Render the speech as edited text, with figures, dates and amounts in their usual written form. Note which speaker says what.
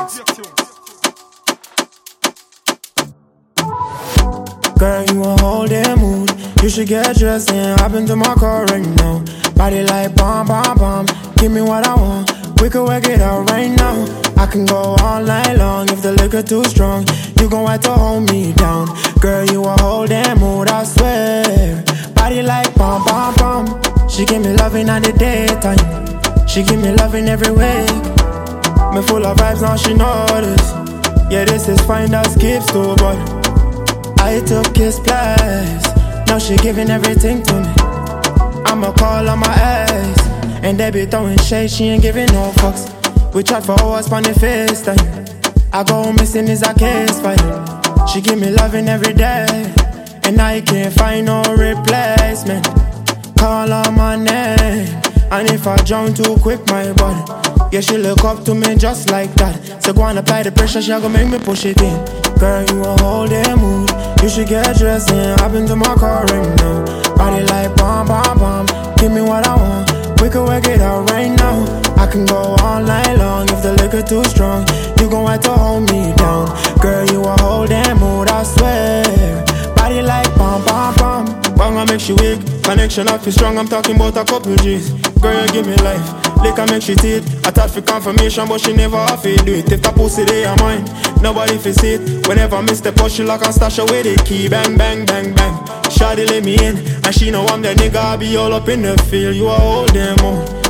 Speaker 1: Girl, you a whole damn mood. You should get dressed and hop into my car right now. Body like bomb, bomb, bomb. Give me what I want. We can work it out right now. I can go all night long if the liquor too strong. You gon' have to hold me down. Girl, you a whole damn mood, I swear. Body like bomb, bomb, bomb. She give me loving at the daytime. She give me loving every way. Me full of vibes, now she notice. Yeah, this is fine, that skips too, but I took his place. Now she giving everything to me. I'ma call on my ex, and they be throwing shade, she ain't giving no fucks. We chat for hours on the FaceTime. I go missing is a case fight. She give me loving every day, and I can't find no replacement. Call on my name, and if I drown too quick, my body, yeah, she look up to me just like that. So go and apply the pressure, she gon' make me push it in. Girl, you a whole damn mood. You should get dressed and hop into my car right now. Body like bomb, bomb, bomb. Give me what I want. We can work it out right now. I can go all night long if the liquor too strong. You gon' have to hold me down. Girl, you a whole damn mood, I swear. Body like bomb, bomb, bomb. Bang, make she weak. Connection up is strong, I'm talking about a couple G's. Girl, you give me life. Liquor make she teeth. I thought for confirmation, but she never have to do it. If the pussy they are mine, nobody fi see it. Whenever I miss the push, she lock and stash away the key. Bang, bang, bang, bang. Shawty let me in, and she know I'm the nigga. I be all up in the field. You a whole damn mood.